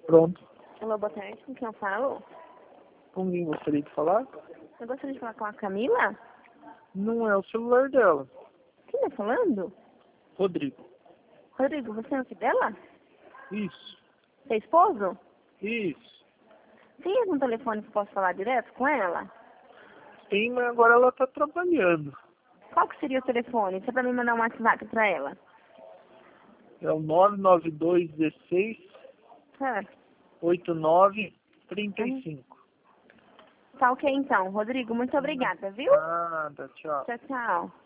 Pronto. Alô, boa tarde. Com quem eu falo? Com quem gostaria de falar? Eu gostaria de falar com a Camila? Não é o celular dela. Quem tá falando? Rodrigo. Rodrigo, você é o filho dela? Isso. Seu esposo? Isso. Tem algum telefone que eu posso falar direto com ela? Tem, mas agora ela tá trabalhando. Qual que seria o telefone? Só pra mim mandar um WhatsApp pra ela. É o 99216 Ah, 8935. tá ok então. Rodrigo, muito obrigada, viu? Nada, tchau. Tchau, tchau.